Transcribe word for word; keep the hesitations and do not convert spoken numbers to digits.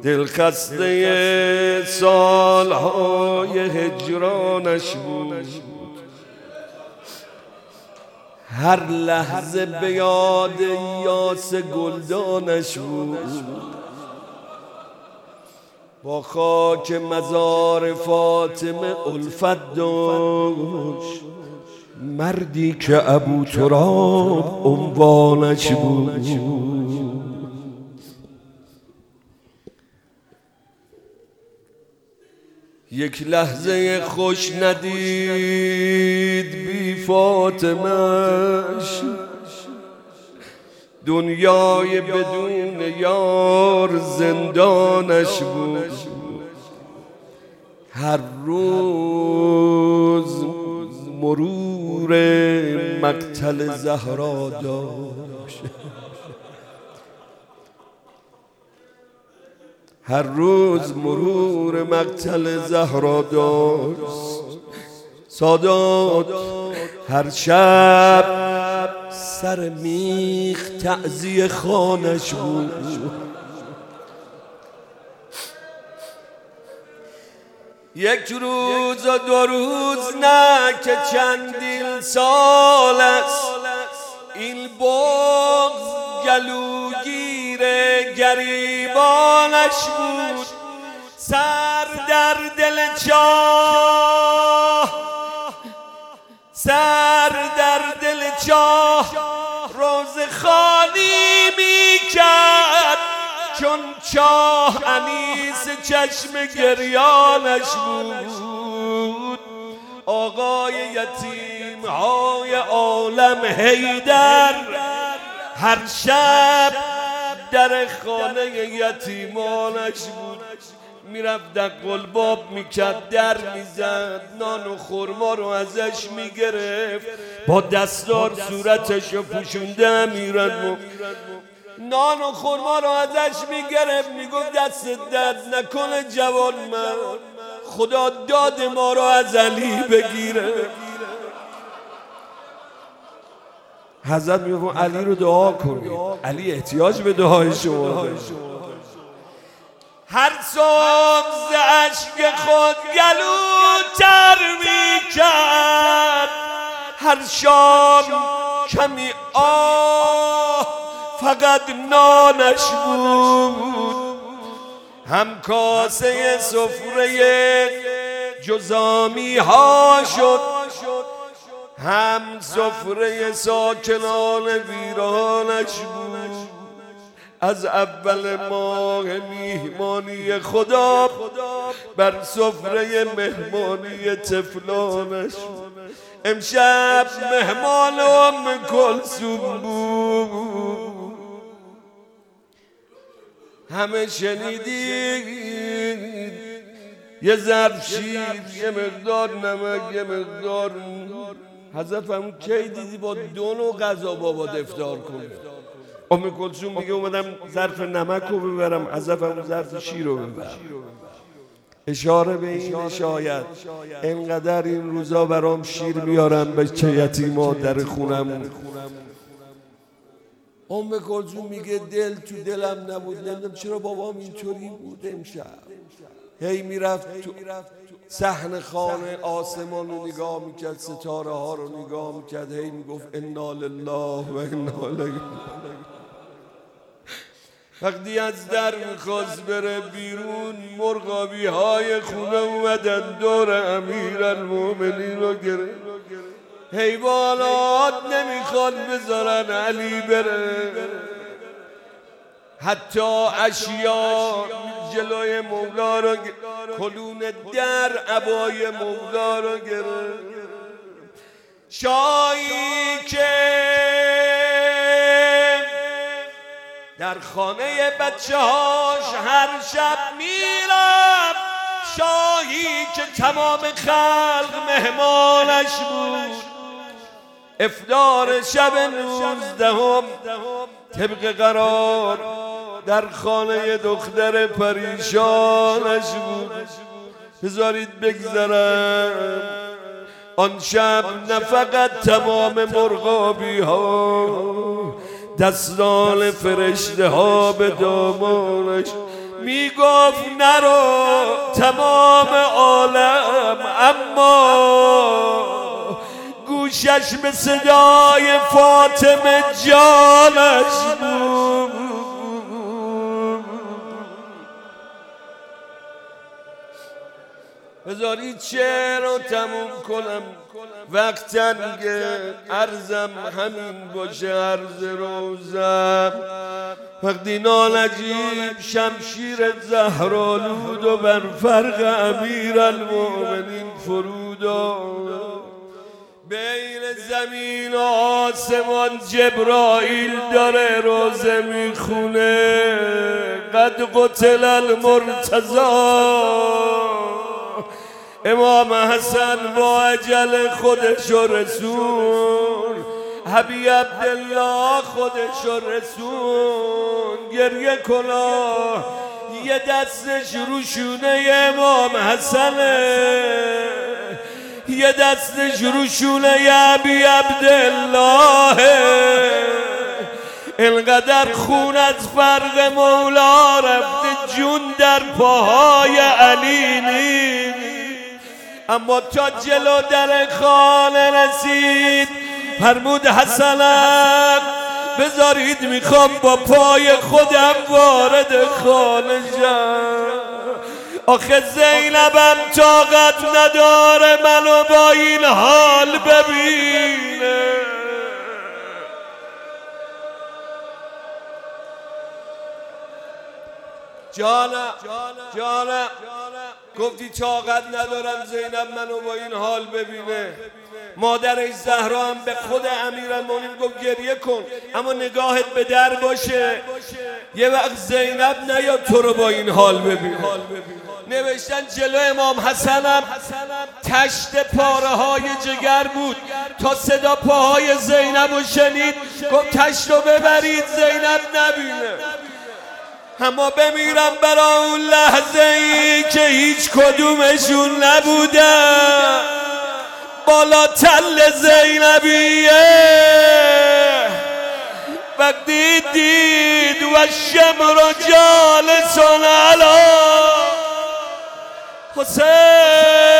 دلخسته سالهای هجرانش بود، هر لحظه به یاد یاس گلدانش بود. با خاک مزار فاطمه الفت داشت، مردی که ابو تراب عنوانش بود. یک لحظه خوش ندید بی فاطمه‌اش، دنیای بدون یار زندانش بود. هر روز مرور مقتل زهرا داشت، هر روز مرور مقتل زهرا داشت. سادات هر شب سر میخ تعزیه خانش بود. یک روز و دو روز نه که چندین سال است، این بغض گلوگیر گریبانش بود. سر در دل چاه، سر در دل چاه روز خالی می کرد، چون چاه انیس چشم گریانش بود. آقای یتیم های عالم حیدر هر شب در خانه یتیمانش بود. میرفت در قلباب میکرد، در میزد، نان و خورما رو ازش میگرفت، با دستار صورتش رو پوشونده میرد، نان و خورما رو ازش میگرفت، میگفت دست درد نکنه جوان من، خدا داد ما رو از علی بگیره. حضرت میگفت علی رو دعا کنید، علی احتیاج به دعای شما داره. هر صبح ز اشک خود گلو تر میکرد، هر شام کمی آه فقط نانش بود. هم کاسه سفره جزامی ها شد، هم سفره ساکنان ویرانش بود. از اول ماه میهمانی خدا بر سفره مهمانی طفلانش. امشب مهمان ام کلثوم بود، همه شنیدید، یه ظرف شیر، یه مقدار نمک، یه مقدار. حضرت فرمود کی دیدی با دو نوع غذا بابا افطار کنی؟ ام کلثوم میگه اومدم ظرف نمک رو ببرم، حضرت فرمود ظرف شیر رو ببرم. اشاره به این شاید انقدر این روزا برام شیر میارم به چه یتیما در خونم. ام کلثوم میگه دل تو دلم نبود، نمیدونم چرا بابام اینطوری بود. امشب هی میرفت تو صحن خانه، آسمان رو نگاه میکرد، ستاره ها رو نگاه میکرد، هی میگفت انا لله و انا الیه. وقتی از در میخواست بره بیرون، مرغابی های خونه اومدن دور امیرالمومنین رو گرفت. حیوانات نمیخواد بذارن علی بره، حتی اشیا جلوی مولا رو کلون در عبای مولا رو گرفت. شاهی که در خانه بچه هاش هر شب میرفت، شاهی که تمام خلق مهمانش بود. افطار شب نوزدهم طبق قرار در خانه دختر پریشانش بود. بذارید بگذرم، آن شب نه فقط تمام مرغابی ها دستان فرشته ها به دامانش، میگفت نرو تمام عالم، اما گوشش به صدای فاطمه جانش بود. بذارید شعر رو تموم کنم، وقت تنگه، عرضم همین باشه عرض روزم. وقتی نالجیب شمشیر زهرآلود و بر فرق امیرالمؤمنین فرود بین زمین و آسمان جبرائیل داره روزه میخونه، قد قتل المرتضی. امام حسن با اجل خودش رسون، حبیب عبدالله خودش رسون. گریه کلا یه دستش رو شونه امام حسنه، یه دستش رو شونه عبی عبدالله. اینقدر خون از فرق مولا رفته جون در پاهای علی نیست. اما تا جلو در خانه رسید فرمود حسنم بذارید میخوام با پای خودم وارد خانه شم. آخه زینبم طاقت نداره منو با این حال ببینه. جانم جانم گفتی طاقت ندارم زینب منو با این حال ببینه. مادرش زهرا هم به خود امیرالمومنین گفت گریه کن اما نگاهت به در باشه، یه وقت زینب نیاد تو رو با این حال ببینه. نوشتن جلو امام حسنم تشت پاره های جگر بود، تا صدا پاهای زینب رو شنید گفت تشت رو ببرید زینب نبینه. اما بمیرم برا اون لحظه ای که هیچ کدومشون نبودن. بالا تل زینبیه وقتی دید و شمر جالسون علا حسین